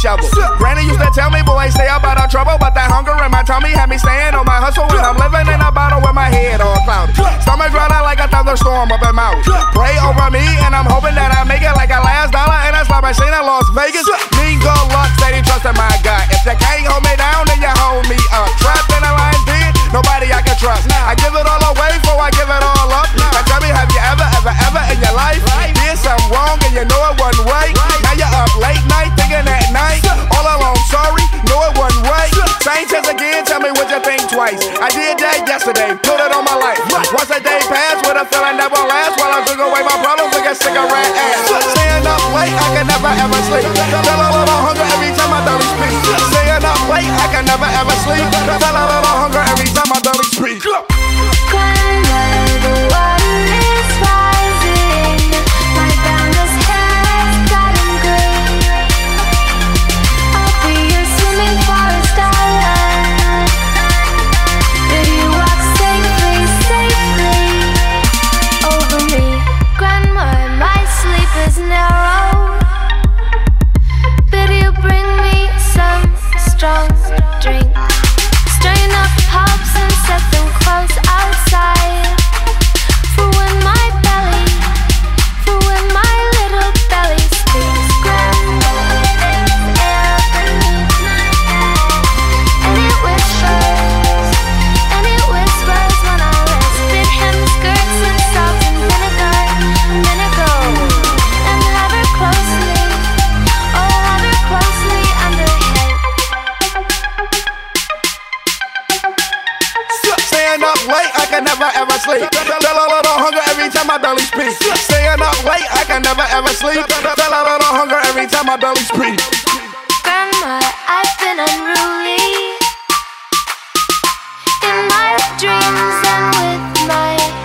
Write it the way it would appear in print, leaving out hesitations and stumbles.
shovel. Granny used to tell me, boy, stay up out of trouble, but that hunger in my tummy had me staying on my hustle when I'm living in a bottle with my head all cloudy. Stomach growling like a thunderstorm up in Maui. Pray over me and I'm hoping that I make it like a last dollar in a slot machine in Las Vegas. Mean good luck, steady trusting my God. If you can't hold me down, then you hold me up. Trapped in a lion's den, nobody I can trust. I give it all away before I give it all up. Now tell me, have you ever in your life did something wrong and you know it wasn't right? Now you're up late night thinking at night, all alone, sorry, know it wasn't right. Same chance again, tell me what you think twice. I did that yesterday, put it on my life. Once a day passed with a feeling that won't last, while I drink away my problems like a cigarette ass. Staying up late, I can never ever sleep. Feel a little hunger every time my belly speaks. Staying up late, I can never ever sleep. Feel a little hunger every time my belly speaks. Sleep. Feel a little hunger every time my belly speaks. Staying up late, I can never ever sleep. Feel a little hunger every time my belly speaks. Grandma, I've been unruly in my dreams and with my